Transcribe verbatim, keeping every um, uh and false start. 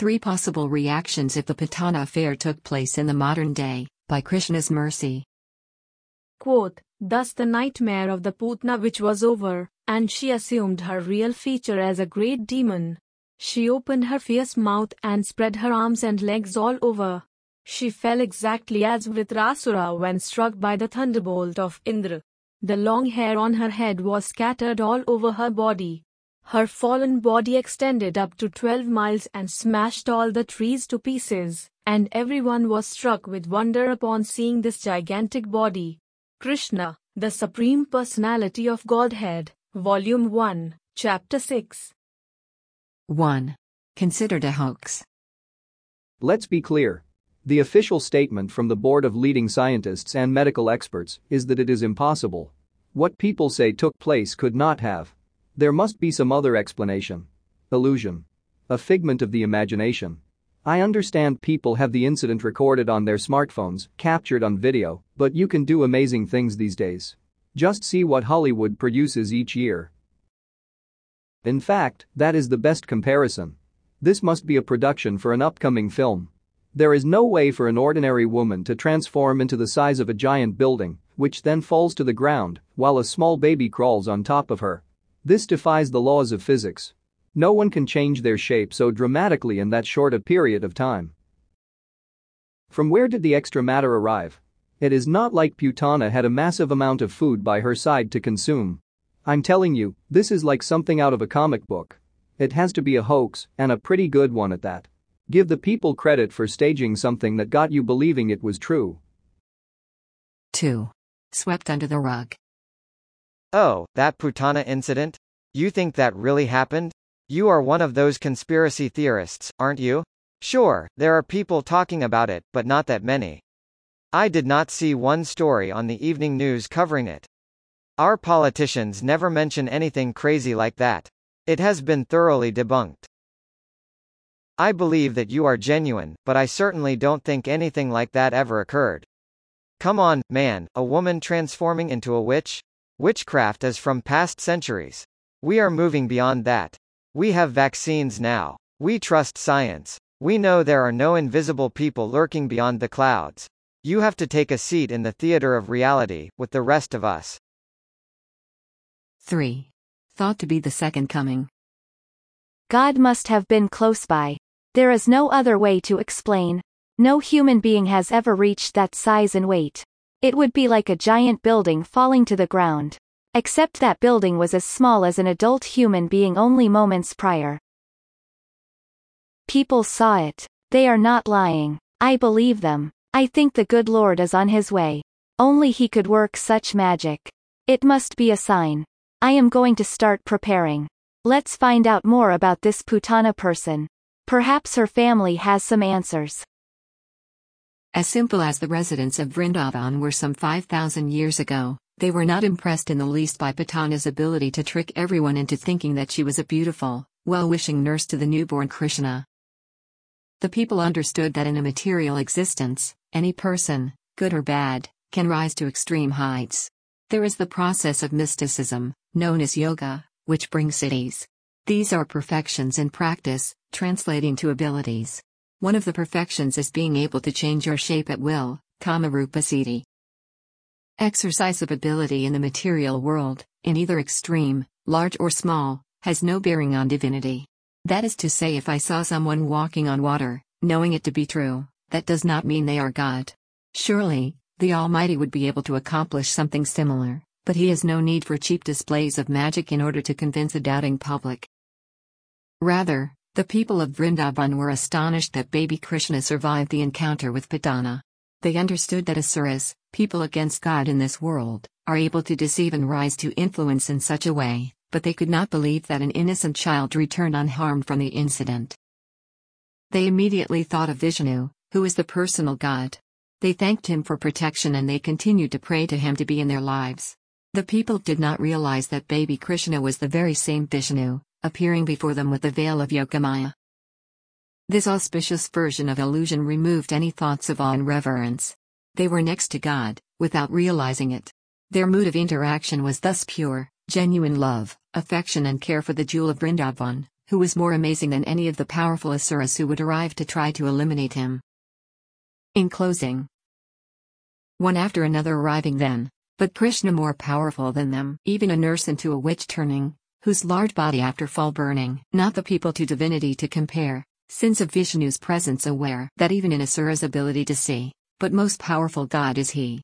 Three Possible Reactions If the Putana Affair Took Place in the Modern Day, by Krishna's Mercy. Quote, thus the nightmare of the Putana which was over, and she assumed her real feature as a great demon. She opened her fierce mouth and spread her arms and legs all over. She fell exactly as Vritrasura when struck by the thunderbolt of Indra. The long hair on her head was scattered all over her body. Her fallen body extended up to twelve miles and smashed all the trees to pieces, and everyone was struck with wonder upon seeing this gigantic body. Krishna, the Supreme Personality of Godhead, Volume one, Chapter six. one. Considered a hoax. Let's be clear. The official statement from the board of leading scientists and medical experts is that it is impossible. What people say took place could not have. There must be some other explanation. Illusion. A figment of the imagination. I understand people have the incident recorded on their smartphones, captured on video, but you can do amazing things these days. Just see what Hollywood produces each year. In fact, that is the best comparison. This must be a production for an upcoming film. There is no way for an ordinary woman to transform into the size of a giant building, which then falls to the ground, while a small baby crawls on top of her. This defies the laws of physics. No one can change their shape so dramatically in that short a period of time. From where did the extra matter arrive? It is not like Putana had a massive amount of food by her side to consume. I'm telling you, this is like something out of a comic book. It has to be a hoax, and a pretty good one at that. Give the people credit for staging something that got you believing it was true. two. Swept under the rug. Oh, that Putana incident? You think that really happened? You are one of those conspiracy theorists, aren't you? Sure, there are people talking about it, but not that many. I did not see one story on the evening news covering it. Our politicians never mention anything crazy like that. It has been thoroughly debunked. I believe that you are genuine, but I certainly don't think anything like that ever occurred. Come on, man, a woman transforming into a witch? Witchcraft is from past centuries. We are moving beyond that. We have vaccines now. We trust science. We know there are no invisible people lurking beyond the clouds. You have to take a seat in the theater of reality, with the rest of us. three. Thought to be the second coming. God must have been close by. There is no other way to explain. No human being has ever reached that size and weight. It would be like a giant building falling to the ground. Except that building was as small as an adult human being only moments prior. People saw it. They are not lying. I believe them. I think the good Lord is on his way. Only he could work such magic. It must be a sign. I am going to start preparing. Let's find out more about this Putana person. Perhaps her family has some answers. As simple as the residents of Vrindavan were some five thousand years ago, they were not impressed in the least by Putana's ability to trick everyone into thinking that she was a beautiful, well-wishing nurse to the newborn Krishna. The people understood that in a material existence, any person, good or bad, can rise to extreme heights. There is the process of mysticism, known as yoga, which brings siddhis. These are perfections in practice, translating to abilities. One of the perfections is being able to change your shape at will, Kamarupa Siddhi. Exercise of ability in the material world, in either extreme, large or small, has no bearing on divinity. That is to say, if I saw someone walking on water, knowing it to be true, that does not mean they are God. Surely, the Almighty would be able to accomplish something similar, but he has no need for cheap displays of magic in order to convince a doubting public. Rather, the people of Vrindavan were astonished that baby Krishna survived the encounter with Putana. They understood that asuras, people against God in this world, are able to deceive and rise to influence in such a way, but they could not believe that an innocent child returned unharmed from the incident. They immediately thought of Vishnu, who is the personal God. They thanked him for protection and they continued to pray to him to be in their lives. The people did not realize that baby Krishna was the very same Vishnu, appearing before them with the veil of Yogamaya. This auspicious version of illusion removed any thoughts of awe and reverence. They were next to God, without realizing it. Their mood of interaction was thus pure, genuine love, affection and care for the jewel of Vrindavan, who was more amazing than any of the powerful asuras who would arrive to try to eliminate him. In closing, one after another arriving then, but Krishna more powerful than them, even a nurse into a witch turning, whose large body after fall burning, not the people to divinity to compare, since of Vishnu's presence aware that even in asura's ability to see, but most powerful God is he.